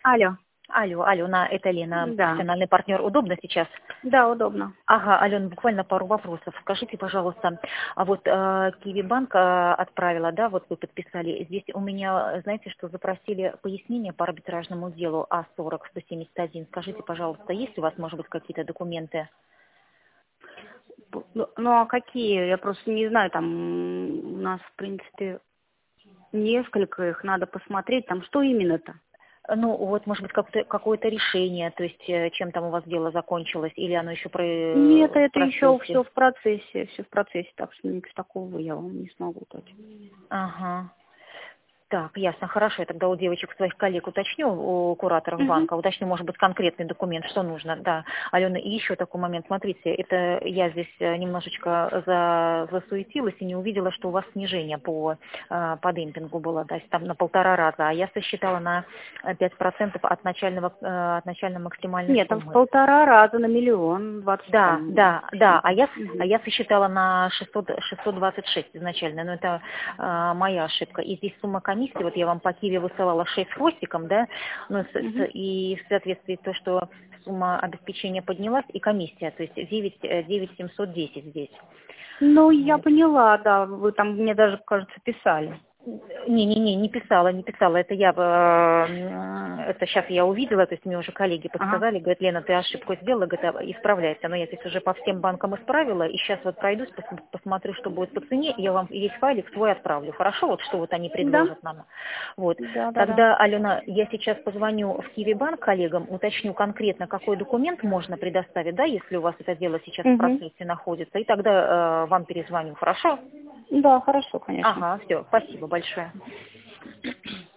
Алло. Алена, это Лена, Да. профессиональный партнер. Удобно сейчас? Да, удобно. Ага, Алена, буквально пару вопросов. Скажите, пожалуйста, а вот Киви Банк отправила, да, вот вы подписали. Здесь у меня, знаете, что запросили пояснение по арбитражному делу А40-171. Скажите, пожалуйста, есть у вас, может быть, какие-то документы? Ну, а какие? Я просто не знаю, там у нас, в принципе, несколько их надо посмотреть. Там что именно-то? Ну, вот, может быть, какое-то решение, то есть чем там у вас дело закончилось, или оно еще Нет, в это еще процессе? все в процессе, так что ничего такого я вам не смогу дать. Ага. Так, ясно, хорошо. Я тогда у девочек, своих коллег уточню, у кураторов Угу. банка, уточню, может быть, конкретный документ, что нужно. Да, Алена, и еще такой момент. Смотрите, это я здесь немножечко засуетилась и не увидела, что у вас снижение по демпингу было, то есть там на 1,5 раза, а я сосчитала на 5% от начальной максимальной Нет, там в суммы. 1,5 раза на миллион, 20 Да, там. да, да. А Угу. я сосчитала на 626 изначально, но это моя ошибка. И здесь сумма комиссии, вот я вам по Киеве высылала 6 с хвостиком, да, ну, Угу. и в соответствии то, что сумма обеспечения поднялась, и комиссия, то есть 9 710 здесь. Ну, я Вот. поняла, да, вы там мне даже, кажется, писали. Не писала, не писала. Это это сейчас я увидела, то есть мне уже коллеги Ага. подсказали, говорят, Лена, ты ошибку сделала, говорит, исправляйся. Но я здесь уже по всем банкам исправила, и сейчас вот пройдусь, посмотрю, что будет по цене, и я вам весь файлик свой отправлю. Хорошо, вот что вот они Да, предложат нам. Вот. да. Тогда, Алена, я сейчас позвоню в Киви банк коллегам, уточню конкретно, какой документ можно предоставить, да, если у вас это дело сейчас в Угу. процессе находится, и тогда вам перезвоню. Хорошо? Да, хорошо, конечно. Ага, все, спасибо большое.